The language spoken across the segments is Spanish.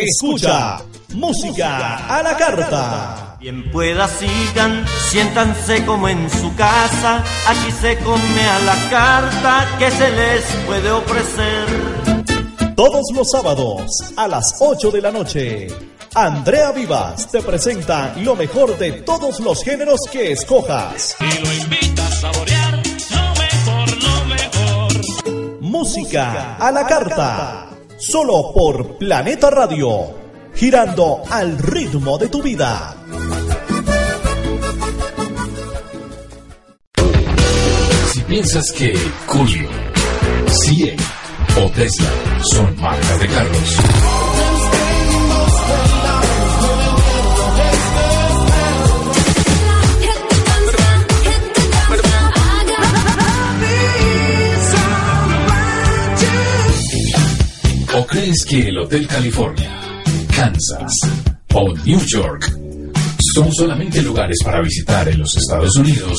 Escucha música a la carta. Bien pueda sigan, siéntanse como en su casa. Aquí se come a la carta que se les puede ofrecer. Todos los sábados a las 8 de la noche, Andrea Vivas te presenta lo mejor de todos los géneros que escojas. Y lo invita a saborear lo mejor. Música a la carta. Solo por Planeta Radio, girando al ritmo de tu vida. Si piensas que Julio, CIE o Tesla son marcas de carros, ¿o crees que el Hotel California, Kansas o New York son solamente lugares para visitar en los Estados Unidos?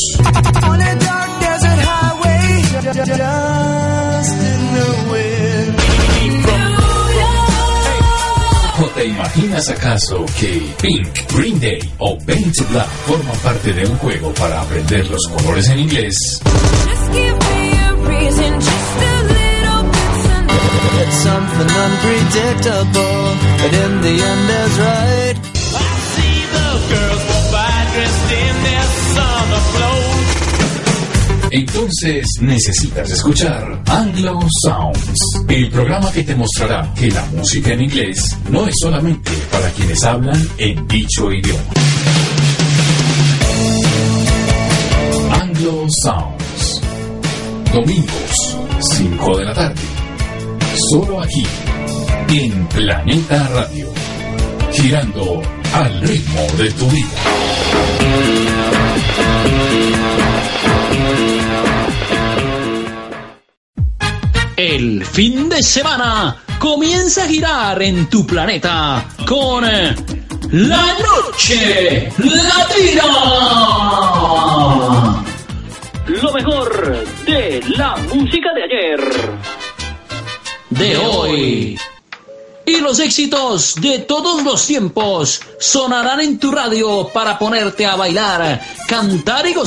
¿O te imaginas acaso que Pink, Green Day o Painted Black forman parte de un juego para aprender los colores en inglés? It's something unpredictable, but in the end is right. I see the girls walk by dressed in their summer clothes. Entonces necesitas escuchar Anglo Sounds, el programa que te mostrará que la música en inglés no es solamente para quienes hablan en dicho idioma. Anglo Sounds, domingos, 5 de la tarde. Solo aquí, en Planeta Radio, girando al ritmo de tu vida. El fin de semana comienza a girar en tu planeta con La Noche Latina. Lo mejor de la música de ayer, de hoy y los éxitos de todos los tiempos sonarán en tu radio para ponerte a bailar, cantar y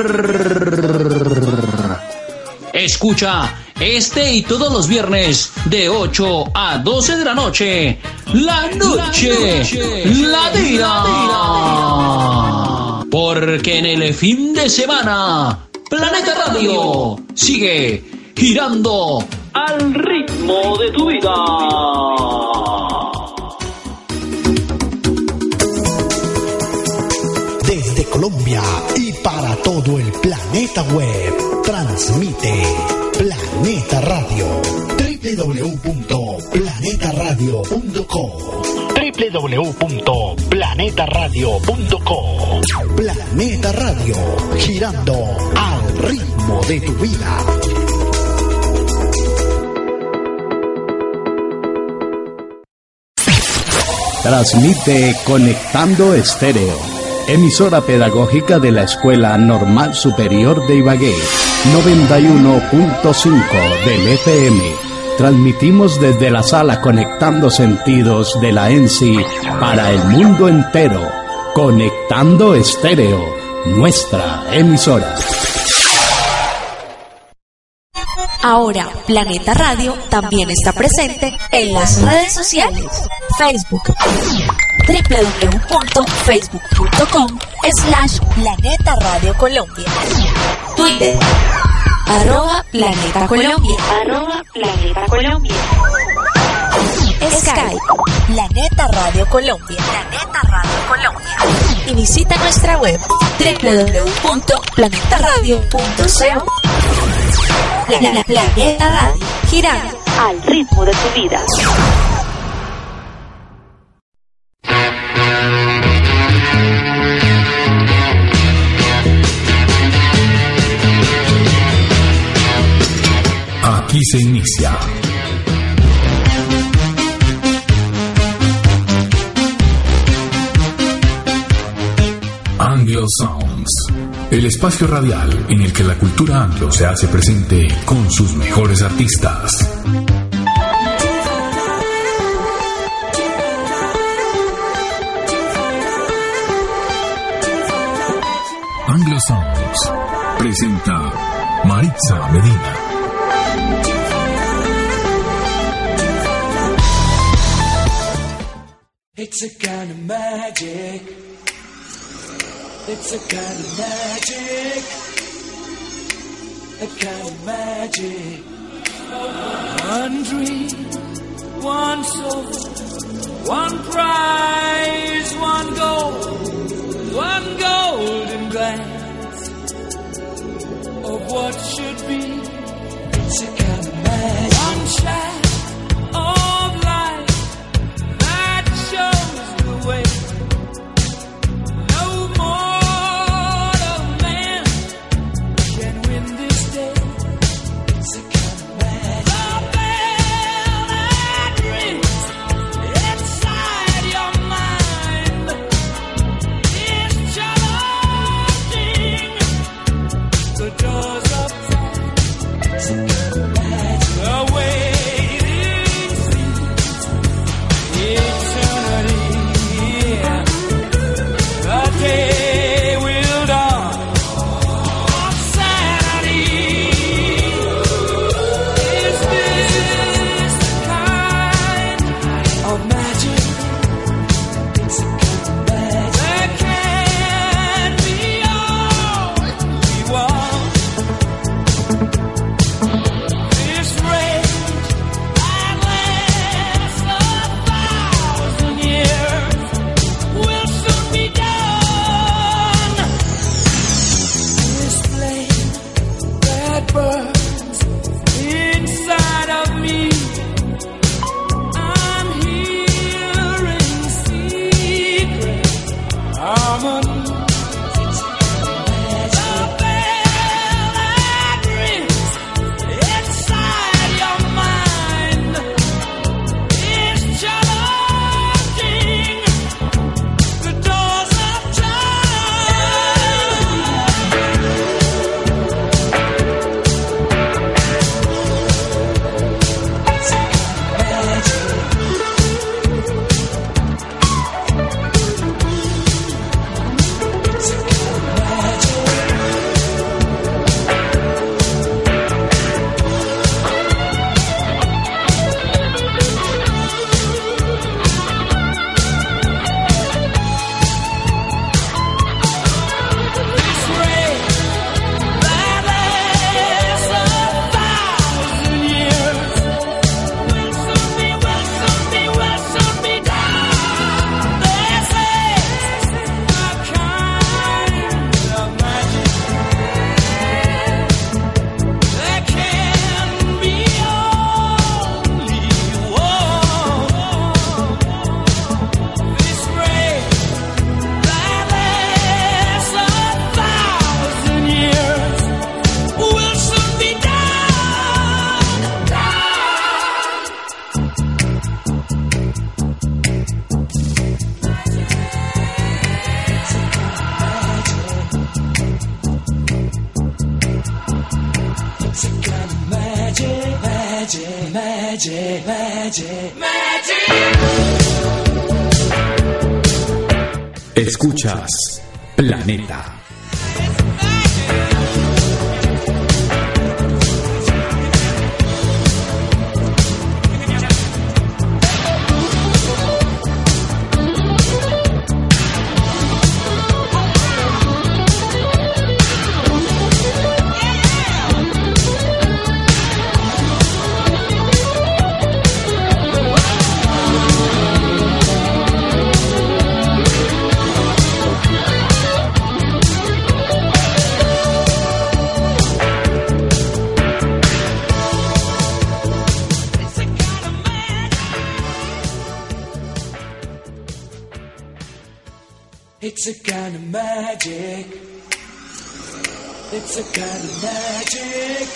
gozar. Escucha este y todos los viernes de 8 a 12 de la noche, La Noche Latina. Porque en el fin de semana, Planeta Radio sigue girando al ritmo de tu vida. Desde Colombia y para todo el planeta web, transmite Planeta Radio. www.planetaradio.co www.planetaradio.co Planeta Radio, girando al ritmo de tu vida. Transmite Conectando Estéreo, emisora pedagógica de la Escuela Normal Superior de Ibagué, 91.5 del FM. Transmitimos desde la sala Conectando Sentidos de la ENSI para el mundo entero. Conectando Estéreo, nuestra emisora. Ahora, Planeta Radio también está presente en las redes sociales. Facebook, www.facebook.com/Planeta Radio Colombia. Twitter, @Planeta Colombia. Skype, Planeta Radio Colombia. Y visita nuestra web www.planetaradio.co. Planeta Radio, girando al ritmo de tu vida. Aquí se inicia Anglo Sounds, el espacio radial en el que la cultura anglo se hace presente con sus mejores artistas. presenta Maritza Medina. It's a kind of magic. It's a kind of magic. A kind of magic. One dream, one soul, one prize, one golden glance of what should be. It's a kind of magic. One shot of light that shows the way. No mortal man can win this day. It's a kind of magic. The bell that rings inside your mind is challenging the doors of time. It's a kind of magic. The waiting seems eternity. The day will dawn on sanity. Is this the kind of magic? It's a kind of magic. That can be all we want. This rage that lasts 1,000 years will soon be done. This flame that burns inside of me, I'm hearing secret harmony. The bell that rings inside your mind is challenging the doors of time. It's a kind of magic. It's a kind of magic. This ray that lasts 1,000 years will soon be done. This is the kind of magic that can be only one. This ray that lasts 1,000 years will soon be done. It's a kind of magic, magic, magic, magic, magic. Escuchas Planeta. It's a kind of magic. It's a kind of magic.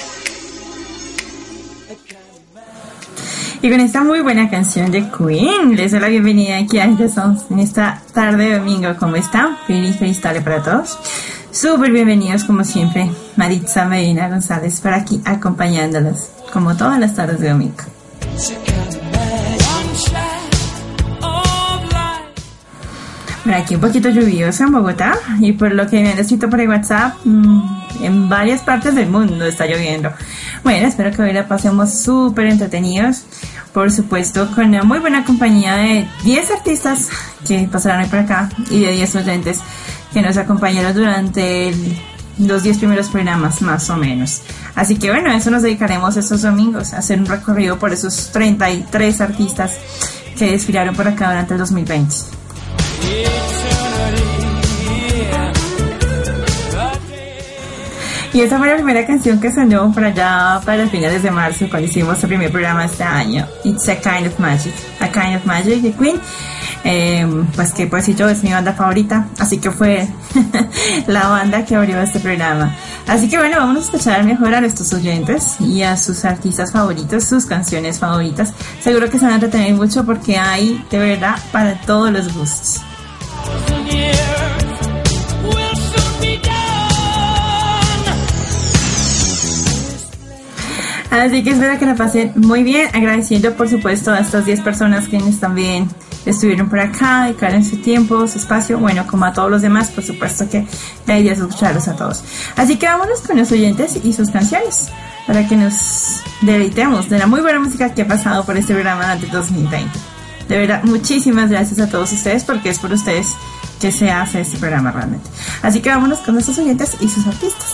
A kind of magic. Y con esta muy buena canción de Queen, les doy la bienvenida aquí a Anderson en esta tarde de domingo. ¿Cómo están? Feliz tarde para todos. Súper bienvenidos como siempre. Maritza Medina González por aquí acompañándolos como todas las tardes de domingo. Por aquí un poquito lluvioso en Bogotá y por lo que me han escrito por el WhatsApp en varias partes del mundo está lloviendo. Bueno, espero que hoy la pasemos súper entretenidos. Por supuesto, con una muy buena compañía de 10 artistas que pasarán hoy por acá y de 10 oyentes que nos acompañaron durante los 10 primeros programas, más o menos. Así que bueno, a eso nos dedicaremos estos domingos, a hacer un recorrido por esos 33 artistas que desfilaron por acá durante el 2020. Y esa fue la primera canción que sonó por allá para finales de marzo, cuando hicimos el primer programa este año. It's a Kind of Magic. A Kind of Magic de Queen. Pues que pues yo es mi banda favorita, así que fue la banda que abrió este programa. Así que bueno, vamos a escuchar mejor a nuestros oyentes y a sus artistas favoritos, sus canciones favoritas. Seguro que se van a entretener mucho porque hay de verdad para todos los gustos. Así que espero que la pasen muy bien, agradeciendo por supuesto a estas 10 personas quienes también estuvieron por acá, dedicaron su tiempo, su espacio, bueno, como a todos los demás, por supuesto que la idea es escucharlos a todos. Así que vámonos con los oyentes y sus canciones, para que nos deleitemos de la muy buena música que ha pasado por este programa durante 2020. De verdad, muchísimas gracias a todos ustedes, porque es por ustedes que se hace este programa realmente. Así que vámonos con nuestros oyentes y sus artistas.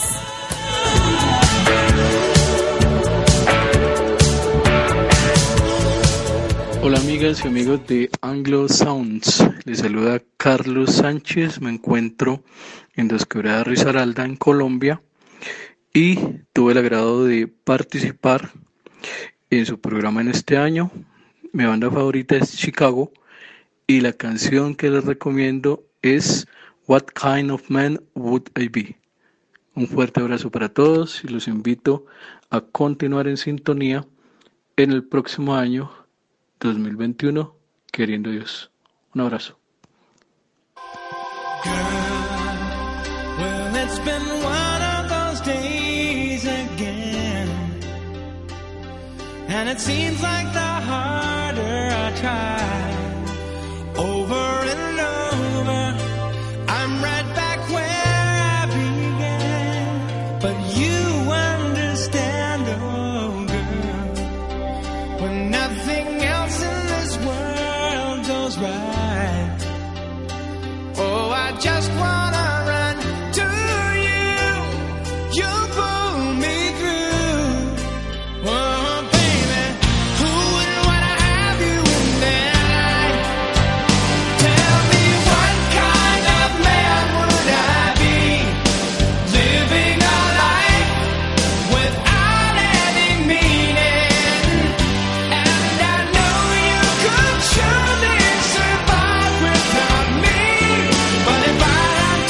Hola amigas y amigos de Anglo Sounds, les saluda Carlos Sánchez, me encuentro en Dos Quebradas Risaralda en Colombia y tuve el agrado de participar en su programa en este año. Mi banda favorita es Chicago y la canción que les recomiendo es What Kind of Man Would I Be. Un fuerte abrazo para todos y los invito a continuar en sintonía en el próximo año 2021, queriendo Dios. Un abrazo. Well, it's been one of those days again, and it seems like the harder I try, over and over, I'm right back where I began. But you understand, oh girl, when nothing else in this world goes right. Oh, I just wanna run to you. You pull me through. Oh, baby, who wouldn't wanna have you in their life? Tell me what kind of man would I be, living a life without any meaning? And I know you could surely survive without me. But if I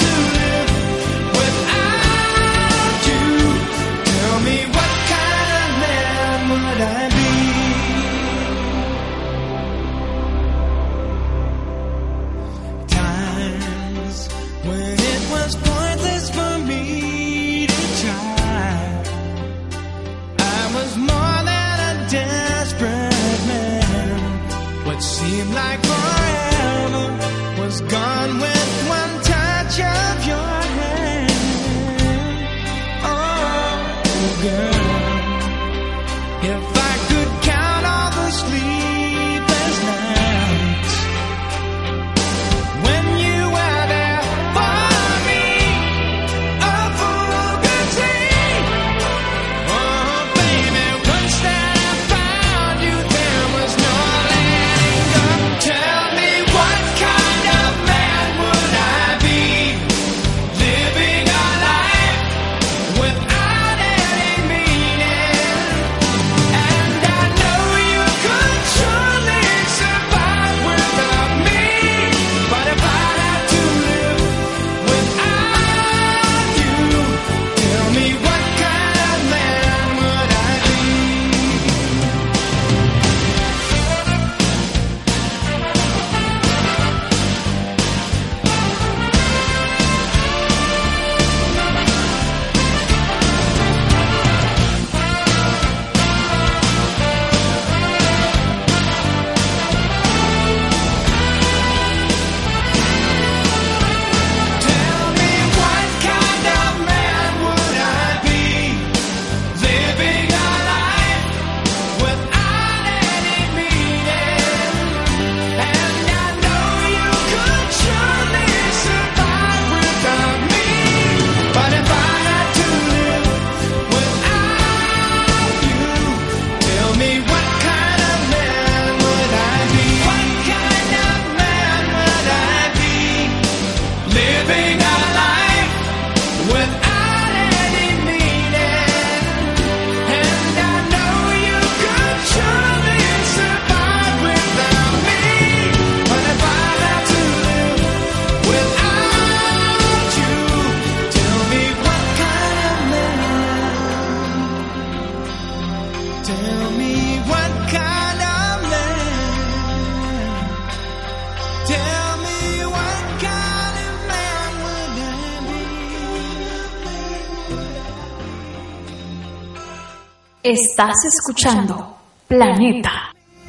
Estás escuchando Planeta.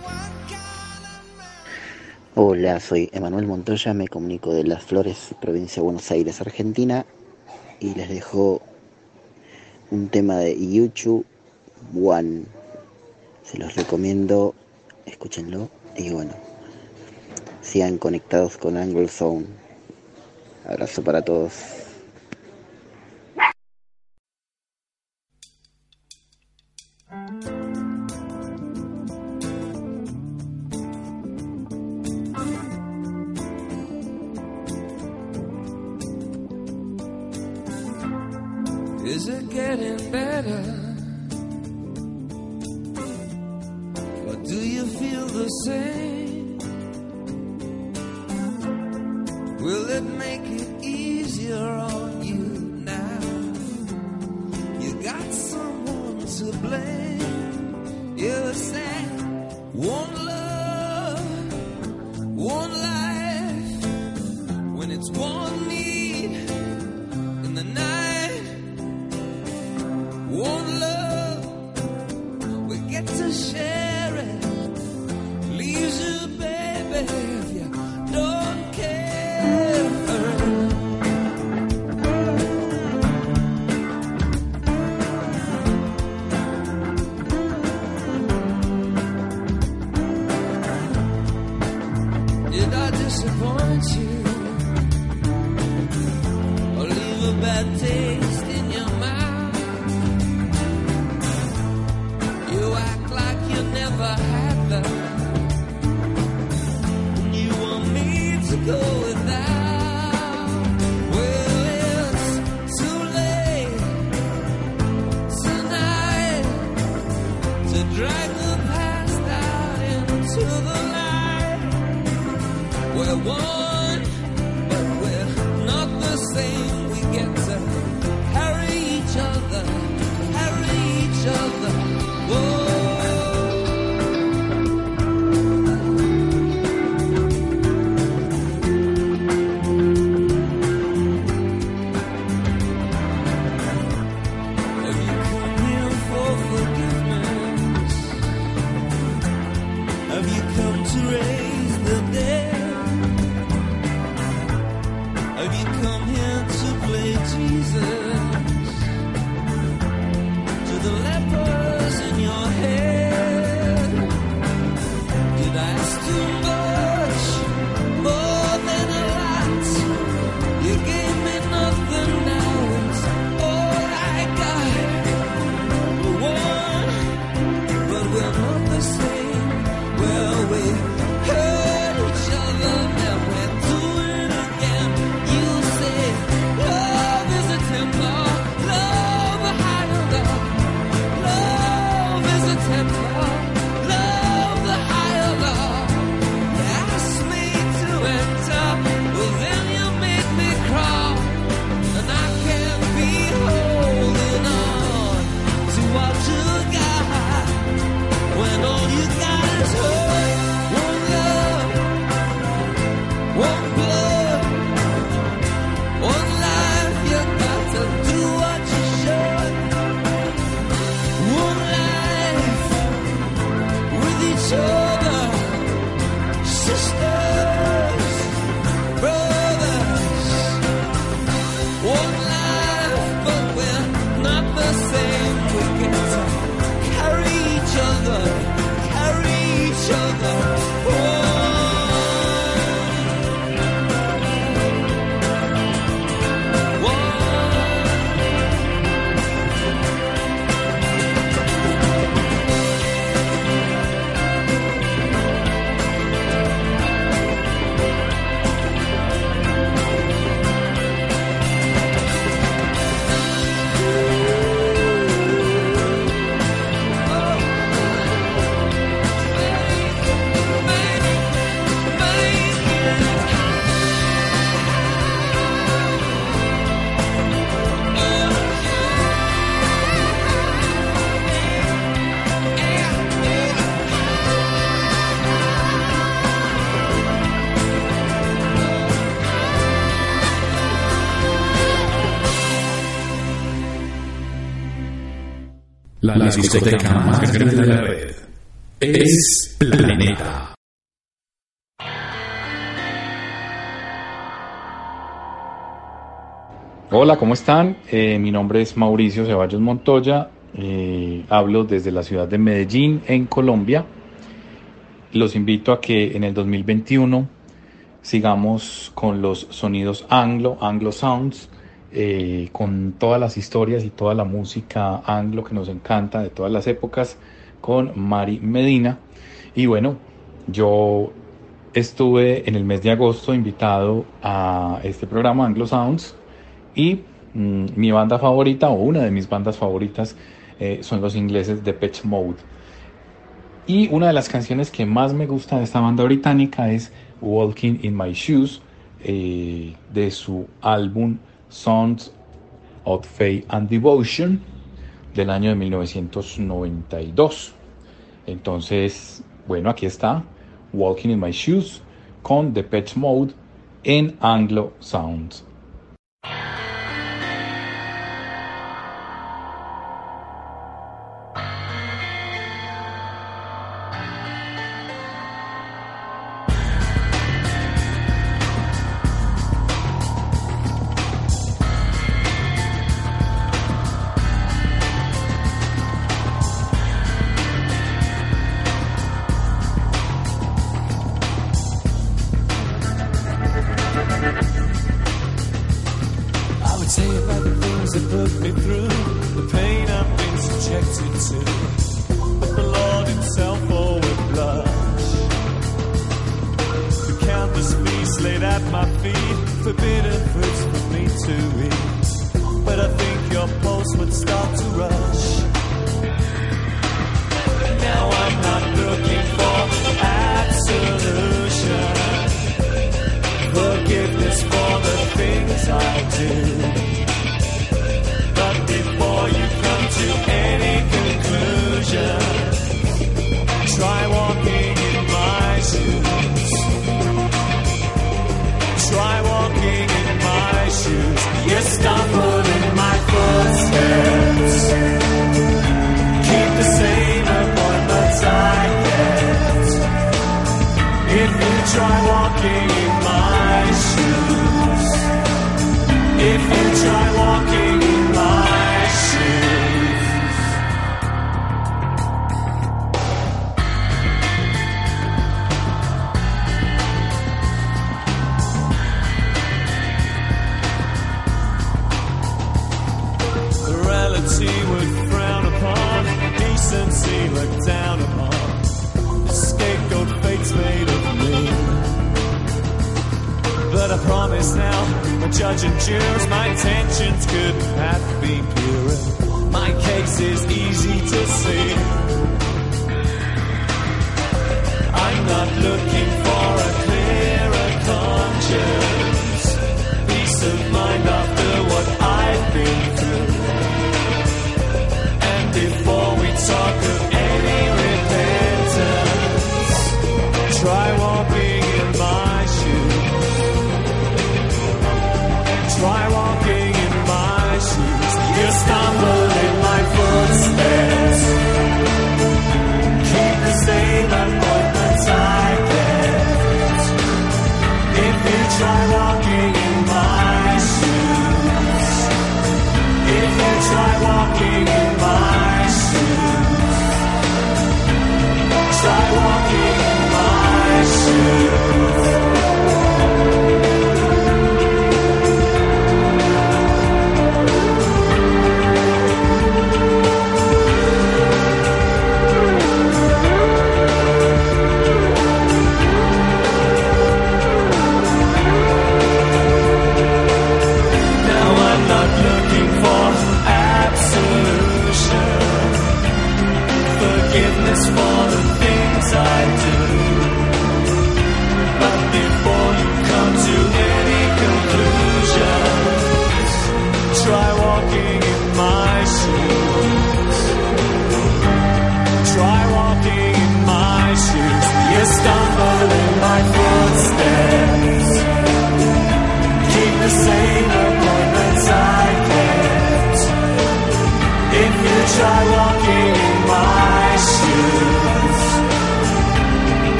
Hola, soy Emanuel Montoya, me comunico de Las Flores, provincia de Buenos Aires, Argentina, y les dejo un tema de YouTube One. Se los recomiendo, escúchenlo y bueno, sigan conectados con Angle Sound. Abrazo para todos. Is it getting better? Or do you feel the same? Will it make it easier on you now? You got someone to blame. You say, one love, one life, when it's one need in the night. One love, we get to share it. Leaves you, baby, if you don't care. Did I disappoint you? Or leave a bad taste in your mouth? Never had love. You want me to go without? Well, it's too late tonight to drag the past out into the light. We're one, but we're not the same. We get to carry each other, carry each other. Whoa. We're not the same. Well, we hurt each la discoteca más grande de la red. Es Planeta. Hola, ¿cómo están? Mi nombre es Mauricio Ceballos Montoya. Hablo desde la ciudad de Medellín, en Colombia. Los invito a que en el 2021 sigamos con los sonidos Anglo Sounds, con todas las historias y toda la música anglo que nos encanta de todas las épocas, con Mari Medina. Y bueno, yo estuve en el mes de agosto invitado a este programa Anglo Sounds y mi banda favorita, o una de mis bandas favoritas, son los ingleses Depeche Mode. Y una de las canciones que más me gusta de esta banda británica es Walking in My Shoes, de su álbum Songs of Faith and Devotion del año de 1992. Entonces, bueno, aquí está Walking in My Shoes con Depeche Mode en Anglo Sounds.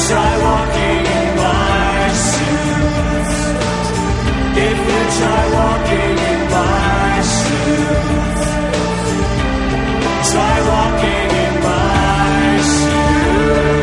try walking in my shoes, if you try walking in my shoes, try walking in my shoes.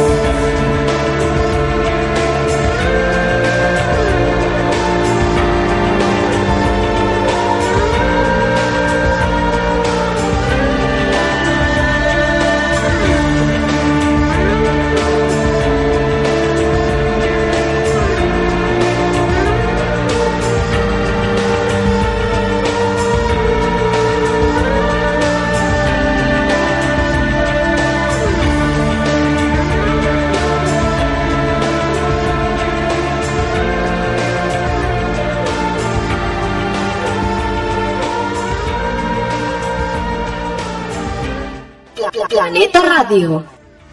Planeta Radio.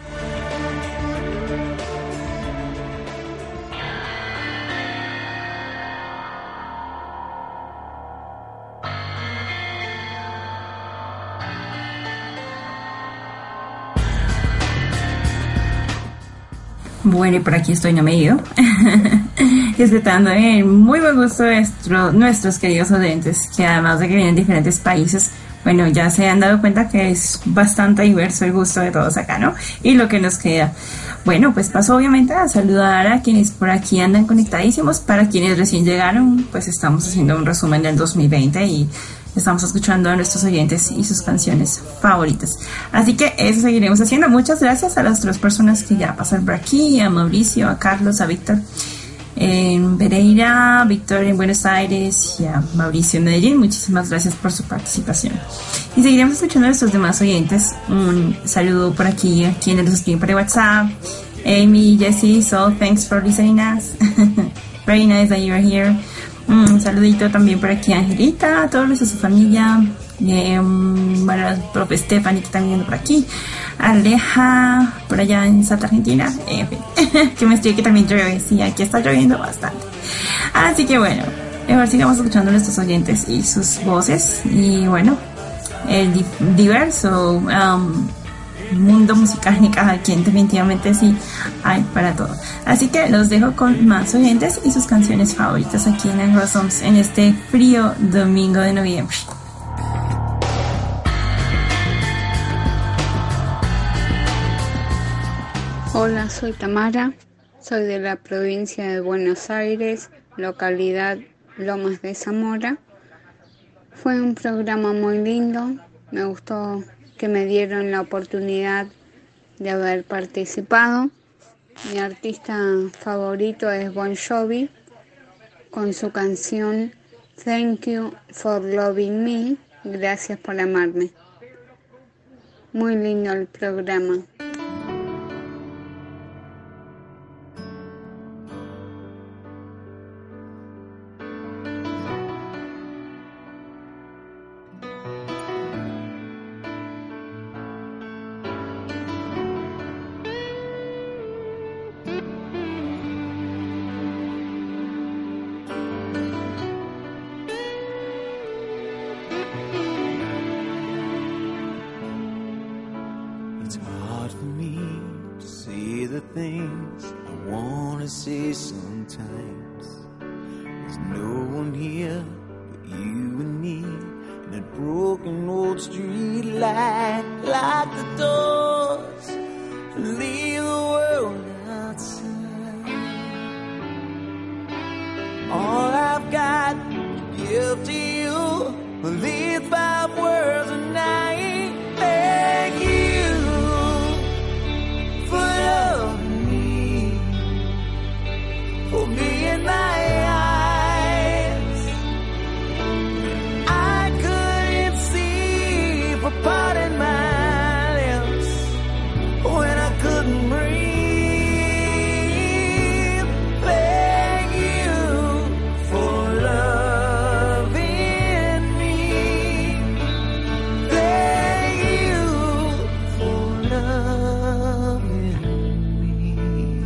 Bueno, y por aquí estoy, no me he ido. Disfrutando en muy buen gusto nuestros queridos oyentes, que además de que vienen de diferentes países, bueno, ya se han dado cuenta que es bastante diverso el gusto de todos acá, ¿no? Y lo que nos queda. Bueno, pues paso obviamente a saludar a quienes por aquí andan conectadísimos. Para quienes recién llegaron, pues estamos haciendo un resumen del 2020 y estamos escuchando a nuestros oyentes y sus canciones favoritas. Así que eso seguiremos haciendo. Muchas gracias a las 3 personas que ya pasan por aquí, a Mauricio, a Carlos, a Víctor en Pereira, Víctor en Buenos Aires y a Mauricio en Medellín. Muchísimas gracias por su participación. Y seguiremos escuchando a nuestros demás oyentes. Un saludo por aquí a quienes nos escriben por WhatsApp. Amy, Jessie, so thanks for listening us. Very nice that you are here. Un saludito también por aquí a Angelita, a todos los de su familia. Bueno, al profe Stephanie que también viendo por aquí. Aleja, por allá en Salta, Argentina. En fin, que me estoy que también llueve. Sí, aquí está lloviendo bastante. Así que bueno, mejor sigamos escuchando a nuestros oyentes y sus voces. Y bueno, el diverso mundo musical en cada quien definitivamente sí hay para todo. Así que los dejo con más oyentes y sus canciones favoritas aquí en Anglo Songs en este frío domingo de noviembre. Hola, soy Tamara, soy de la provincia de Buenos Aires, localidad Lomas de Zamora. Fue un programa muy lindo, me gustó que me dieron la oportunidad de haber participado. Mi artista favorito es Bon Jovi, con su canción Thank You for Loving Me, gracias por amarme. Muy lindo el programa. Things I wanna say sometimes. There's no one here but you and me, and that broken old street light. Lock the doors and leave the world outside. All I've got to give to you are these 5 words a night. Thank you for loving me, for being my eyes. I couldn't see for parting my lips when I couldn't breathe. Thank you for loving me. Thank you for loving me.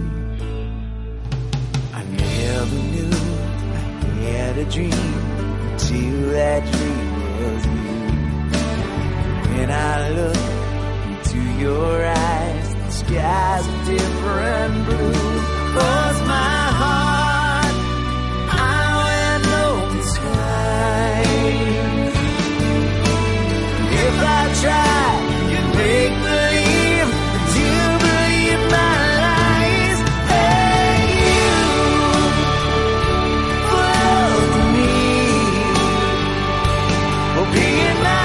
I never knew I had a dream until that dream was you. When I look into your eyes, the skies skies are different blue. 'Cause my heart, I wear no disguise. If I try, you make believe that you believe my lies. Thank you for loving me, for being my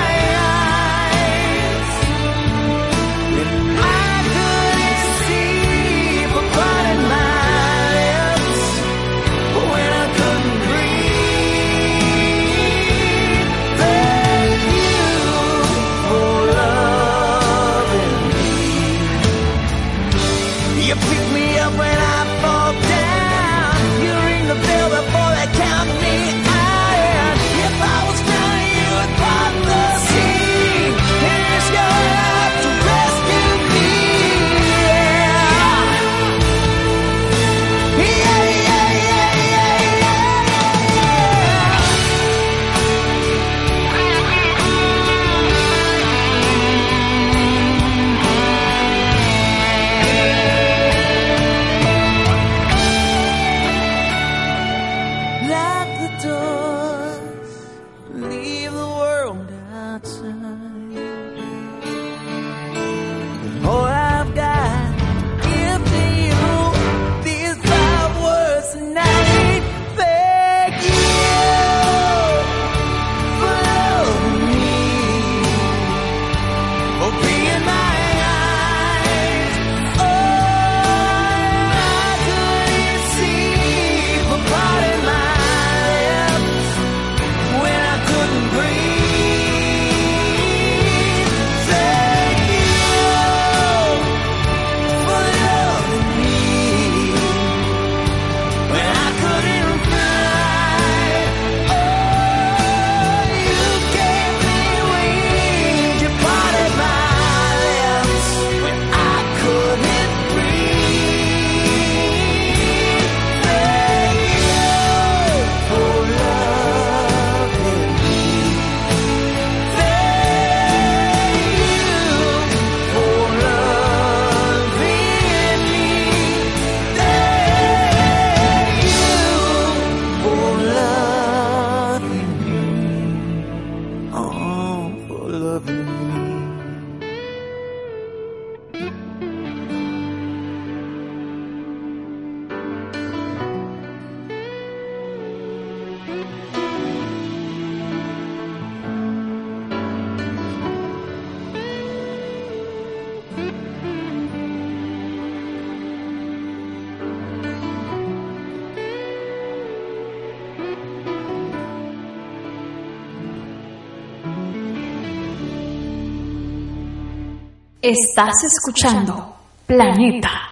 Estás escuchando Planeta.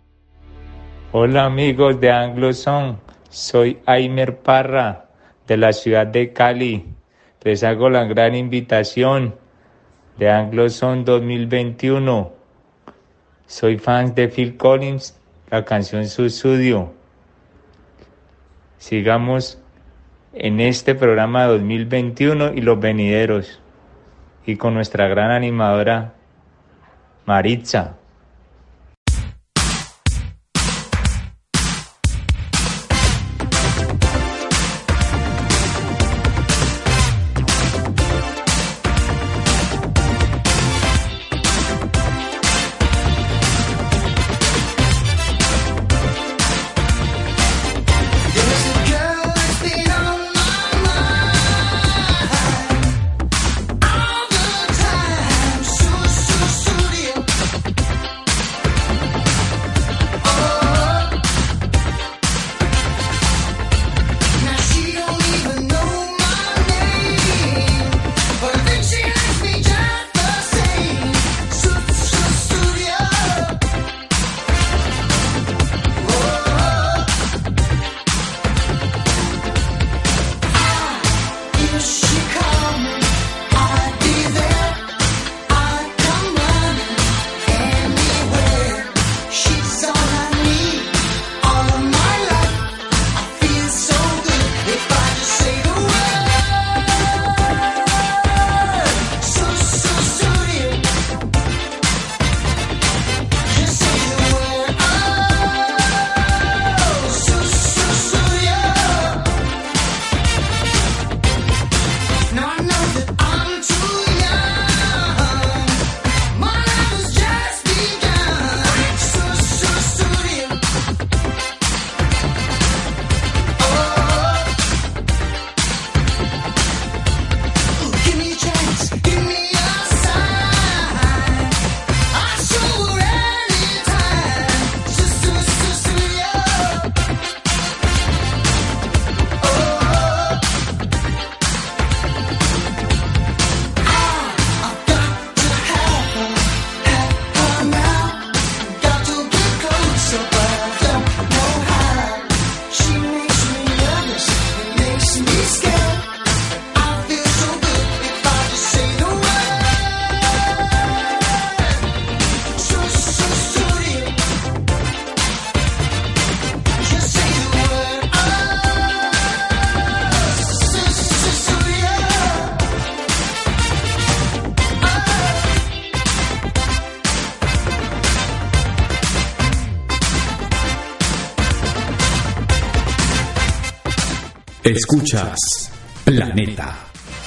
Hola amigos de Anglo Sound, soy Aimer Parra de la ciudad de Cali. Les hago la gran invitación de Anglo Sound 2021. Soy fan de Phil Collins, la canción Susudio. Sigamos en este programa 2021 y los venideros, y con nuestra gran animadora Maritza. Escuchas Planeta.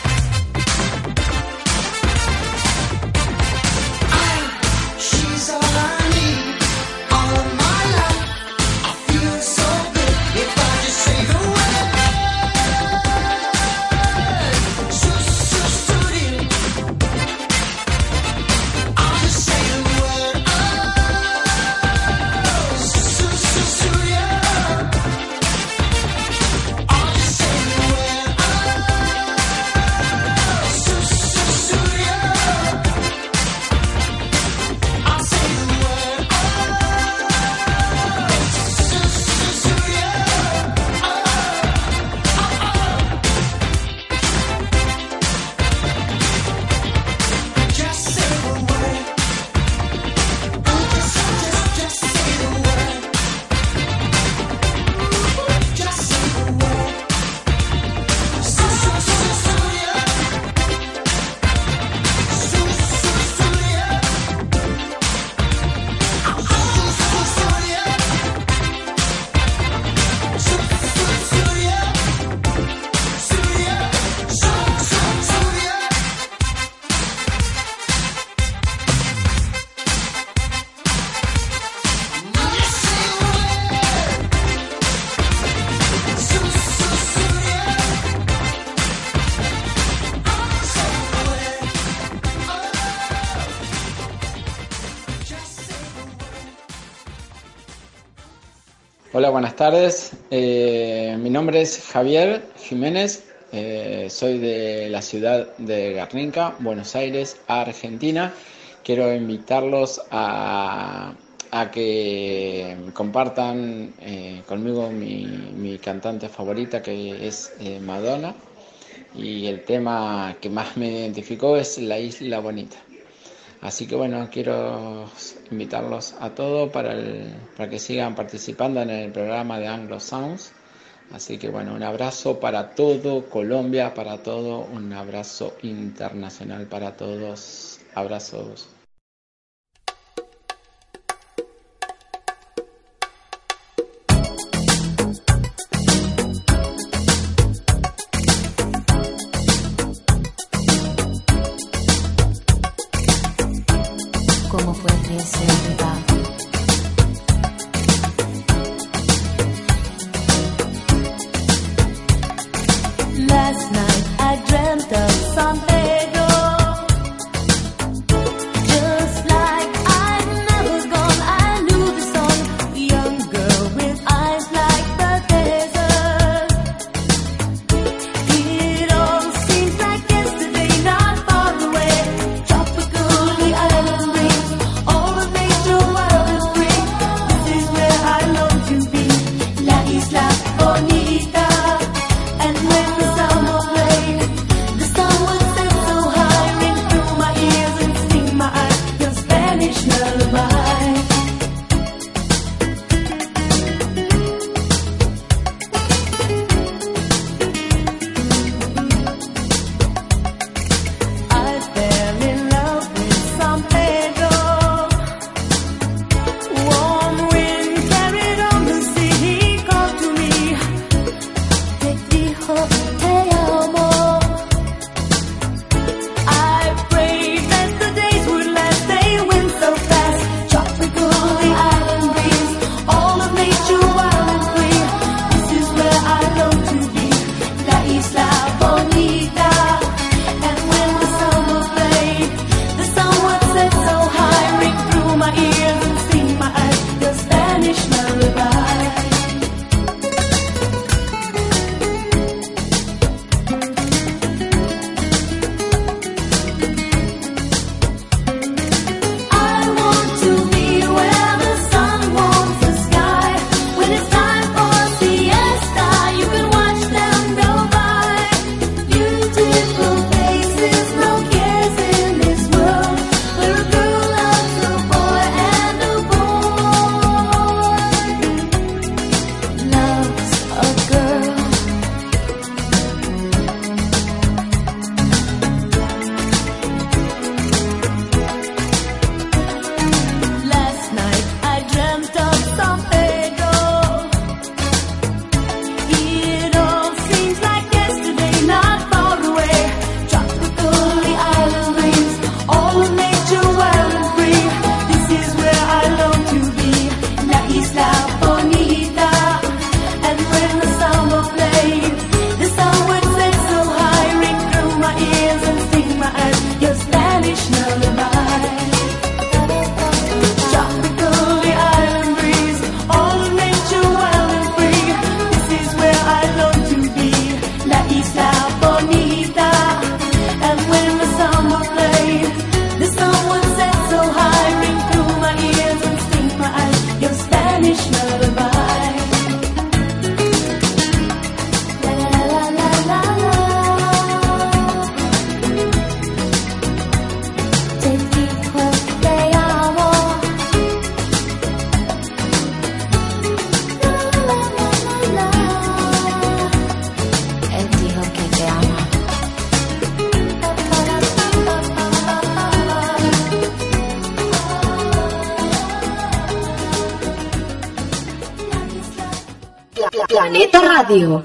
Hola, buenas tardes. Mi nombre es Javier Jiménez. Soy de la ciudad de Guernica, Buenos Aires, Argentina. Quiero invitarlos a que compartan conmigo mi cantante favorita, que es Madonna. Y el tema que más me identificó es La Isla Bonita. Así que bueno, quiero invitarlos a todos para que sigan participando en el programa de Anglo Sounds. Así que bueno, un abrazo para todo Colombia, para todo, un abrazo internacional para todos. Abrazos. ¿Cómo fue crecer debajo? Last night I dreamt of San Pedro. Planeta Radio.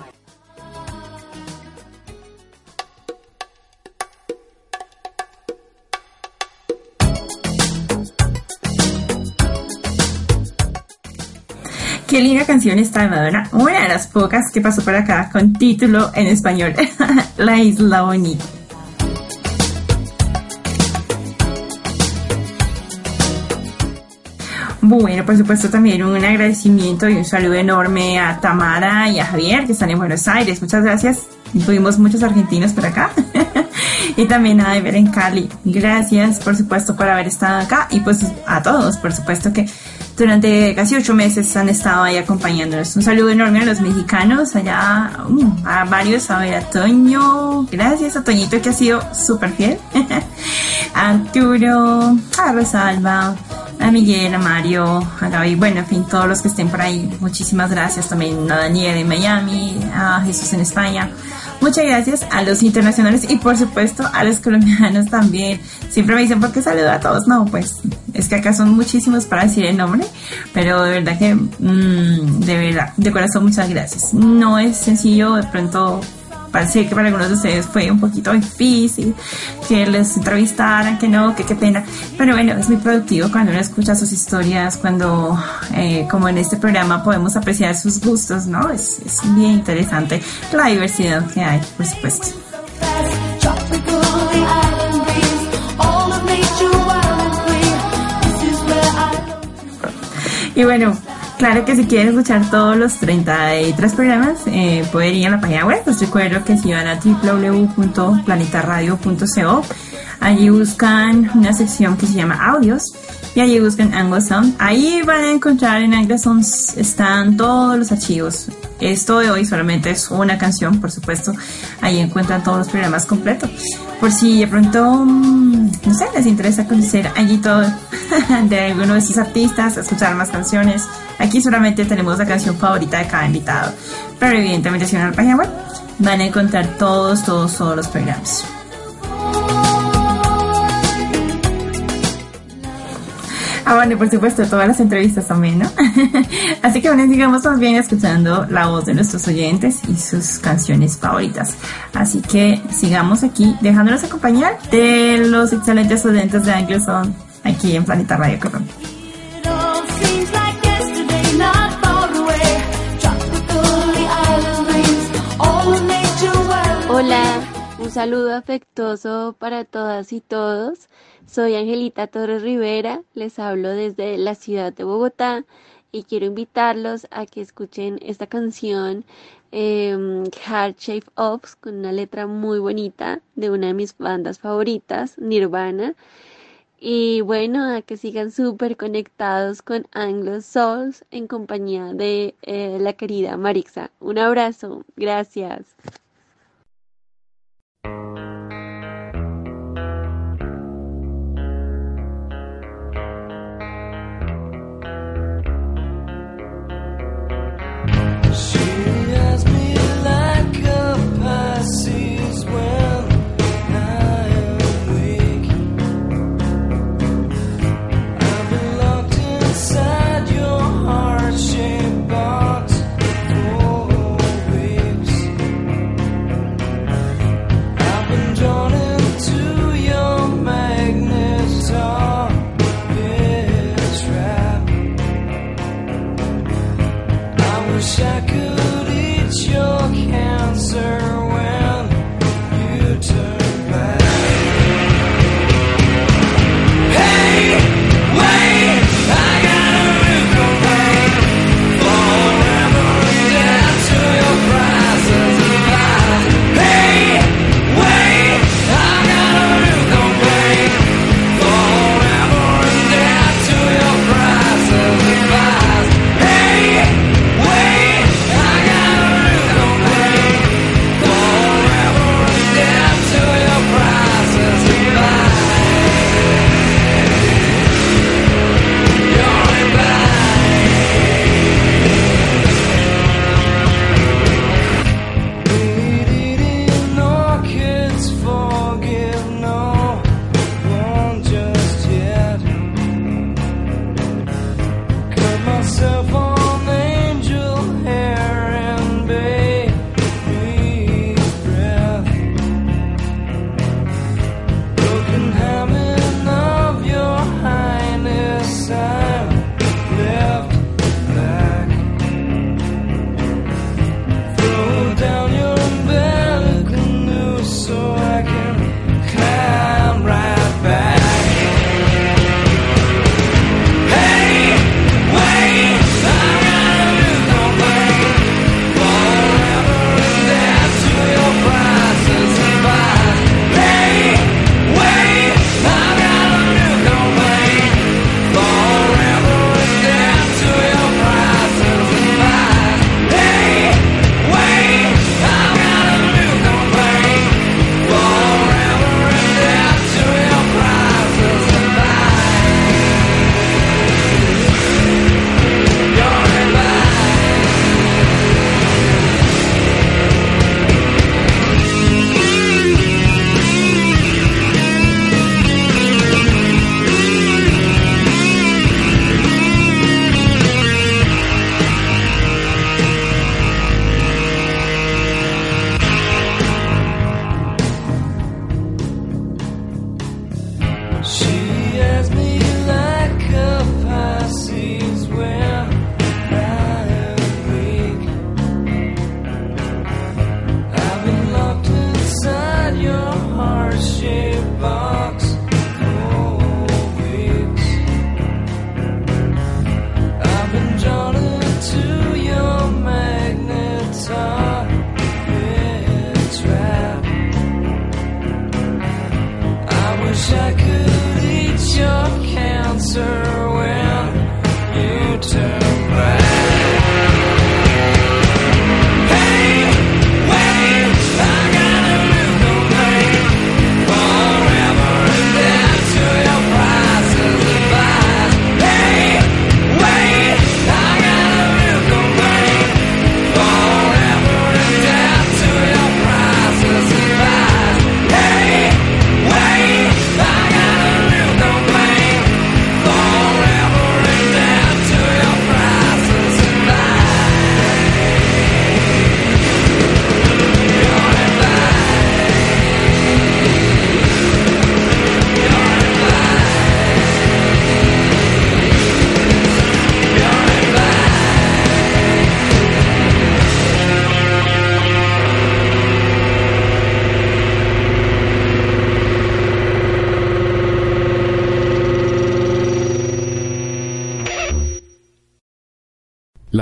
Qué linda canción esta de Madonna, una de las pocas que pasó por acá con título en español, La Isla Bonita. Bueno, por supuesto también un agradecimiento y un saludo enorme a Tamara y a Javier que están en Buenos Aires, muchas gracias. Tuvimos muchos argentinos por acá y también a Ever en Cali, gracias por supuesto por haber estado acá y pues a todos por supuesto que durante casi 8 meses han estado ahí acompañándonos. Un saludo enorme a los mexicanos allá, a varios, a ver, a Toño, gracias a Toñito que ha sido súper fiel, a Arturo, a Rosalba, a Miguel, a Mario, a Gaby, bueno, en fin, todos los que estén por ahí, muchísimas gracias. También a Daniel en Miami, a Jesús en España. Muchas gracias a los internacionales y por supuesto a los colombianos también. Siempre me dicen, ¿por qué saludo a todos? No, pues es que acá son muchísimos para decir el nombre, pero de verdad que, de verdad, de corazón, muchas gracias. No es sencillo, de pronto parece que para algunos de ustedes fue un poquito difícil que les entrevistaran, que no, que qué pena, pero bueno, es muy productivo cuando uno escucha sus historias, cuando como en este programa podemos apreciar sus gustos, ¿no? Es bien interesante la diversidad que hay, por supuesto. Y bueno, claro que si quieren escuchar todos los 33 programas, pueden ir a la página web. Les recuerdo que si van a www.planetaradio.co, allí buscan una sección que se llama Audios y allí buscan Anglo Sound. Ahí van a encontrar en Anglo Sound están todos los archivos. Esto de hoy solamente es una canción, por supuesto. Ahí encuentran todos los programas completos. Por si de pronto, no sé, les interesa conocer allí todo de alguno de sus artistas, escuchar más canciones. Aquí solamente tenemos la canción favorita de cada invitado. Pero evidentemente si van a la página web van a encontrar todos los programas. Bueno, por supuesto, todas las entrevistas también, ¿no? Así que bueno, sigamos más bien escuchando la voz de nuestros oyentes y sus canciones favoritas. Así que sigamos aquí, dejándonos acompañar de los excelentes oyentes de Anglo Sound aquí en Planeta Radio Colombia. Hola, un saludo afectuoso para todas y todos. Soy Angelita Torres Rivera, les hablo desde la ciudad de Bogotá y quiero invitarlos a que escuchen esta canción Heart Shape Ups con una letra muy bonita de una de mis bandas favoritas, Nirvana. Y bueno, a que sigan súper conectados con Anglo Souls en compañía de la querida Marixa. Un abrazo, gracias.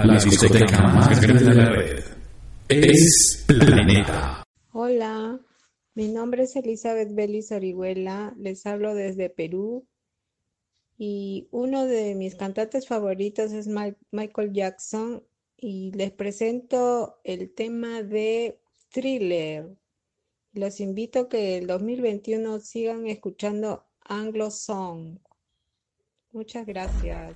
la discoteca más grande de la red. Es Planeta. Hola, mi nombre es Elizabeth Belis Orihuela, les hablo desde Perú y uno de mis cantantes favoritos es Michael Jackson y les presento el tema de Thriller. Los invito a que el 2021 sigan escuchando Anglo Song. Muchas gracias.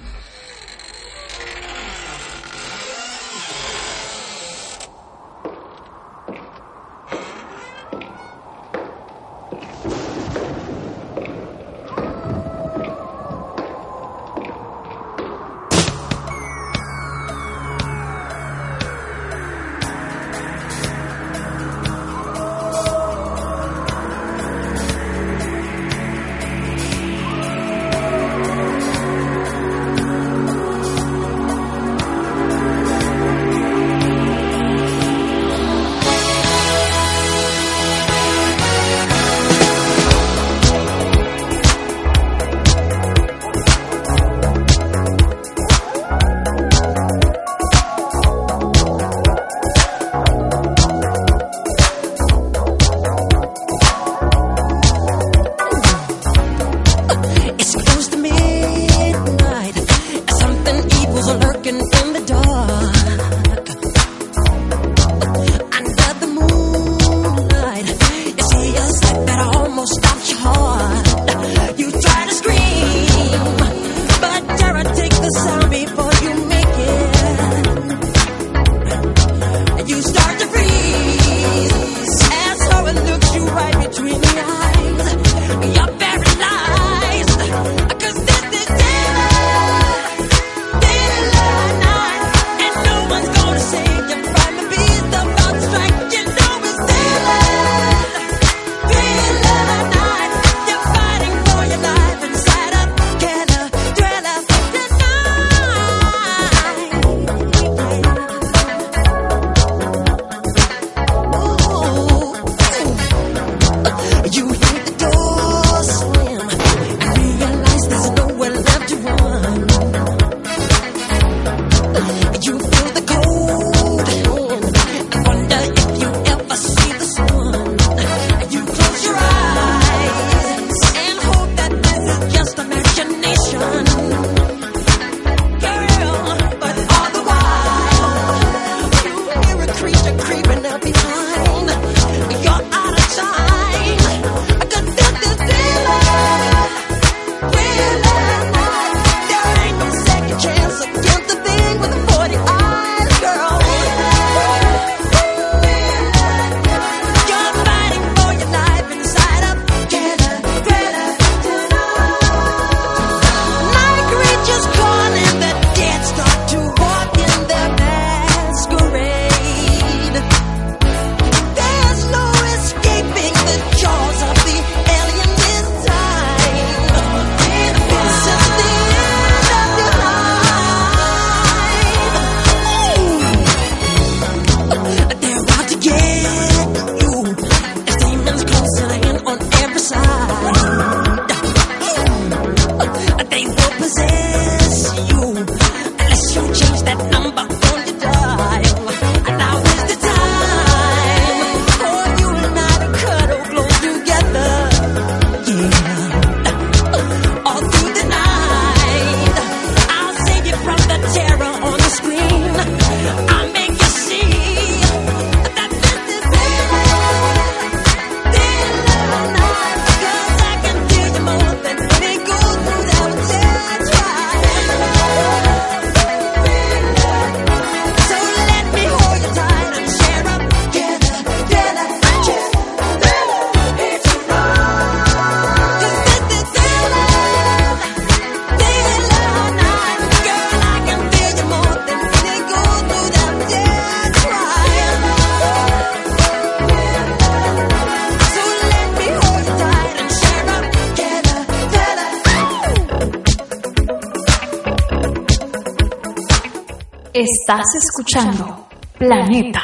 Estás escuchando Planeta.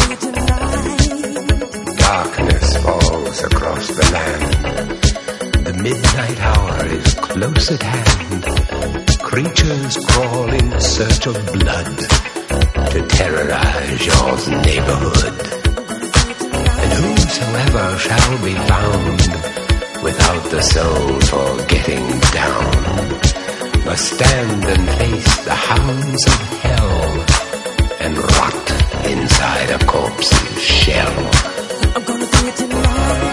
Darkness falls across the land. The midnight hour is close at hand. Creatures crawl in search of blood to terrorize your neighborhood. And whosoever shall be found without the soul for getting down must stand and face the hounds of hell and rot inside a corpse's shell. I'm gonna do it tonight.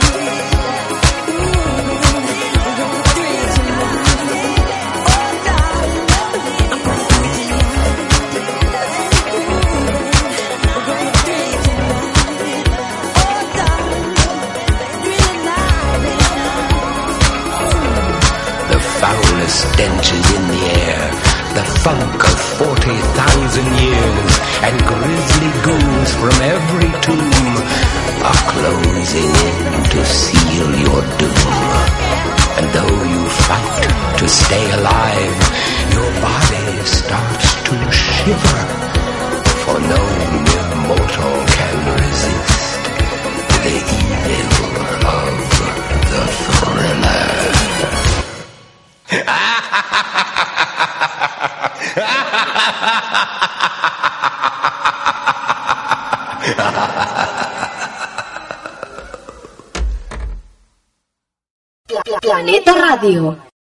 Stench is in the air, the funk of 40,000 years, and grisly ghouls from every tomb are closing in to seal your doom. And though you fight to stay alive, your body starts to shiver, for no mere mortal can resist the evil of the thriller. Planeta Radio.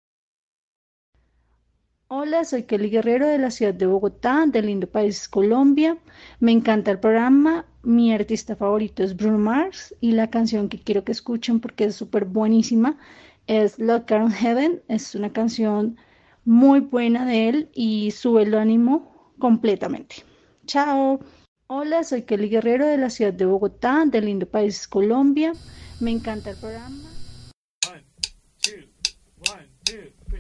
Hola, soy Kelly Guerrero de la ciudad de Bogotá, del lindo país Colombia. Me encanta el programa. Mi artista favorito es Bruno Mars y la canción que quiero que escuchen porque es súper buenísima es Lock Around Heaven. Es una canción muy buena de él y sube el ánimo completamente. Chao. Hola, soy Kelly Guerrero de la ciudad de Bogotá, del lindo país Colombia. Me encanta el programa. 1, 2, 1, 2, 3.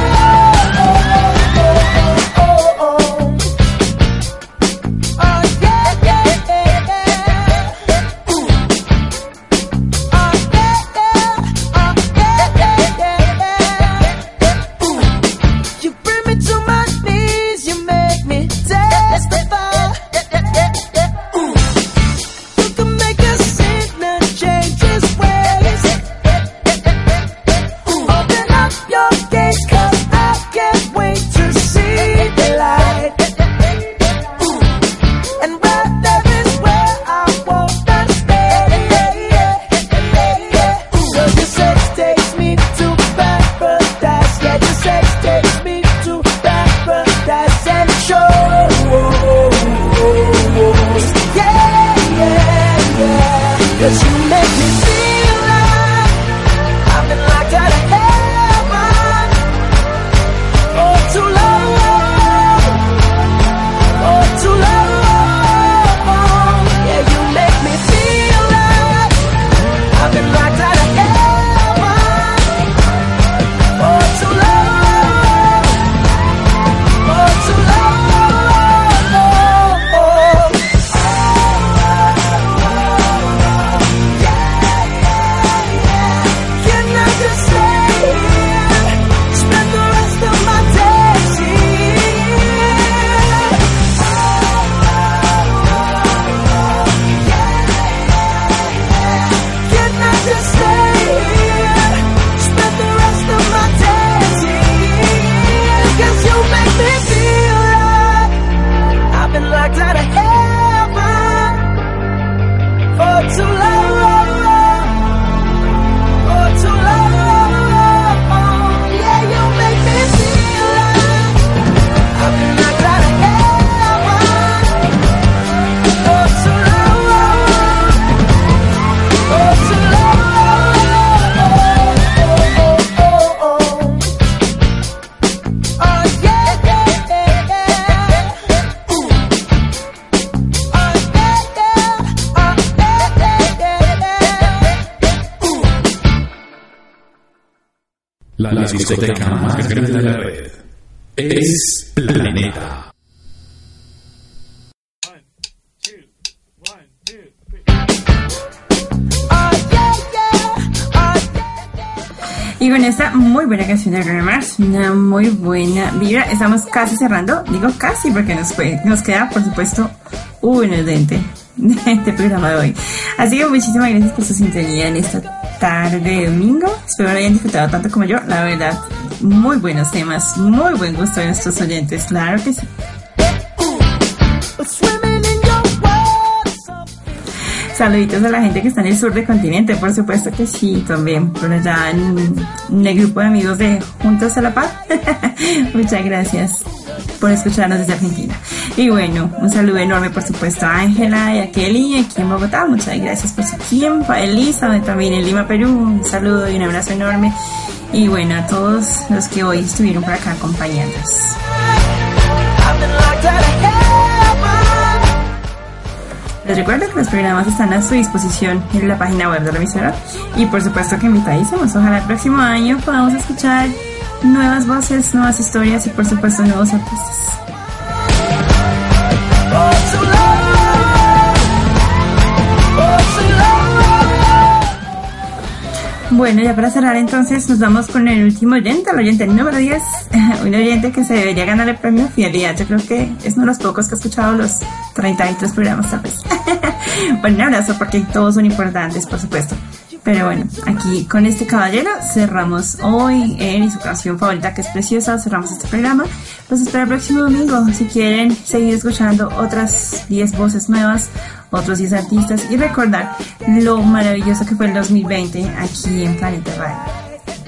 Oh, yeah. la discoteca más grande de la red. Es Planeta. Y con esta muy buena canción de Bruno Mars, una muy buena vibra, estamos casi cerrando, digo casi porque nos queda por supuesto un dente de este programa de hoy. Así que muchísimas gracias por su sintonía en esta tarde de domingo, espero lo hayan disfrutado tanto como yo, la verdad, muy buenos temas, muy buen gusto de nuestros oyentes, claro que sí. Saluditos a la gente que está en el sur del continente, por supuesto que sí, también por allá en el grupo de amigos de Juntos a la Paz. Muchas gracias por escucharnos desde Argentina. Y bueno, un saludo enorme por supuesto a Ángela y a Kelly aquí en Bogotá. Muchas gracias por su tiempo. A Elisa también en Lima, Perú. Un saludo y un abrazo enorme. Y bueno, a todos los que hoy estuvieron por acá acompañándonos. Les recuerdo que los programas están a su disposición en la página web de la emisora y por supuesto que invitadísimos. Ojalá el próximo año podamos escuchar nuevas voces, nuevas historias y por supuesto nuevos artistas. Bueno, ya para cerrar entonces nos vamos con el último oyente, el oyente número 10, un oyente que se debería ganar el premio Fidelidad. Yo creo que es uno de los pocos que ha escuchado los 33 programas tal vez. Bueno, un abrazo porque todos son importantes, por supuesto. Pero bueno, aquí con este caballero cerramos hoy en su canción favorita que es preciosa, cerramos este programa. Los espero el próximo domingo si quieren seguir escuchando otras 10 voces nuevas, otros 10 artistas y recordar lo maravilloso que fue el 2020 aquí en Planeta Radio.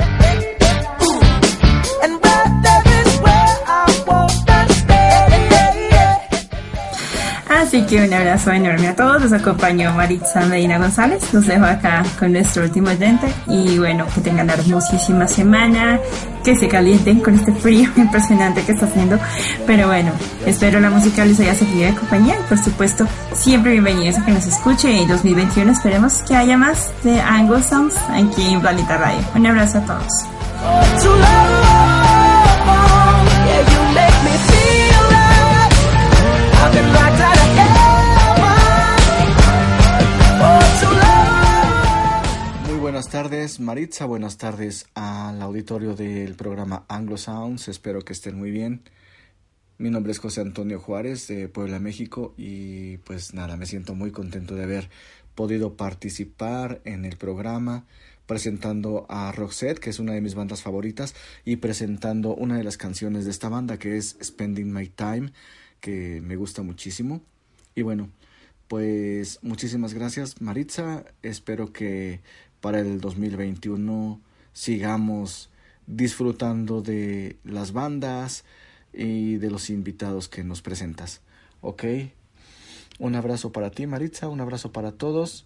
Así que un abrazo enorme a todos, los acompañó Maritza Medina González, los dejo acá con nuestro último oyente y bueno, que tengan una hermosísima semana, que se calienten con este frío impresionante que está haciendo, pero bueno, espero la música les haya servido de compañía y por supuesto siempre bienvenidos a que nos escuche y en 2021 esperemos que haya más de Anglo Sounds aquí en Planeta Radio. Un abrazo a todos. Buenas tardes Maritza, buenas tardes al auditorio del programa Anglo Sounds, espero que estén muy bien. Mi nombre es José Antonio Juárez de Puebla, México y pues nada, me siento muy contento de haber podido participar en el programa presentando a Roxette, que es una de mis bandas favoritas, y presentando una de las canciones de esta banda que es Spending My Time, que me gusta muchísimo. Y bueno, pues muchísimas gracias Maritza, espero que para el 2021 sigamos disfrutando de las bandas y de los invitados que nos presentas, ¿ok? Un abrazo para ti Maritza, un abrazo para todos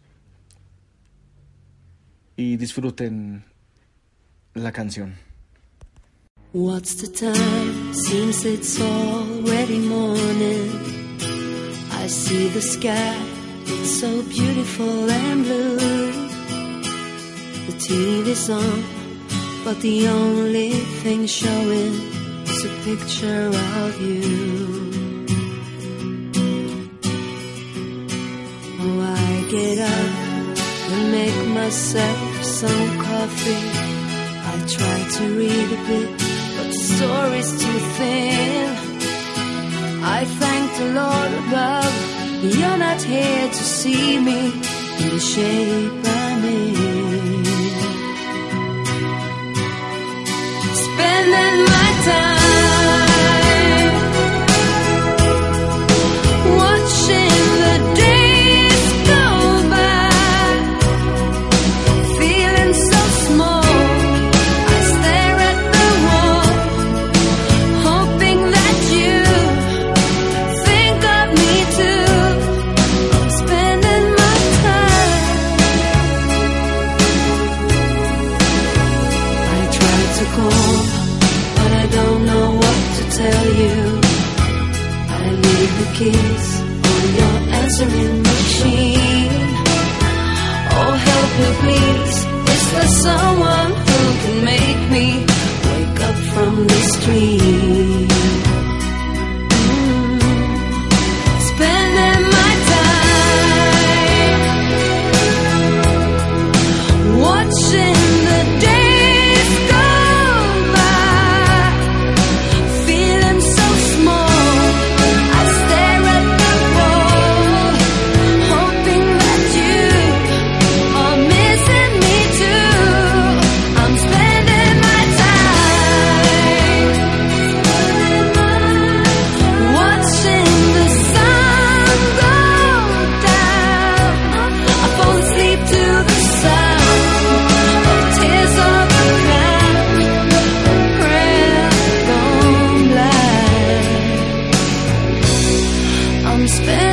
y disfruten la canción. What's the time? Seems it's already morning. I see the sky, it's so beautiful and blue. The TV's on, but the only thing showing is a picture of you. Oh, I get up and make myself some coffee. I try to read a bit, but the story's too thin. I thank the Lord above, you're not here to see me in the shape I'm in. Spending my time watching the days go by, feeling so small. I stare at the wall, hoping that you think of me too. I'm spending my time. I try to call, but I don't know what to tell you. I leave the keys on your answering machine. Oh, help me please, is there someone who can make me from the street. Spending my time watching the days go by, feeling so small. I stare at the wall, hoping that you are missing me too. I'm spending my time watching the sun go down. I fall asleep to the sound of tears of a clown, prayer gone blind. I'm spending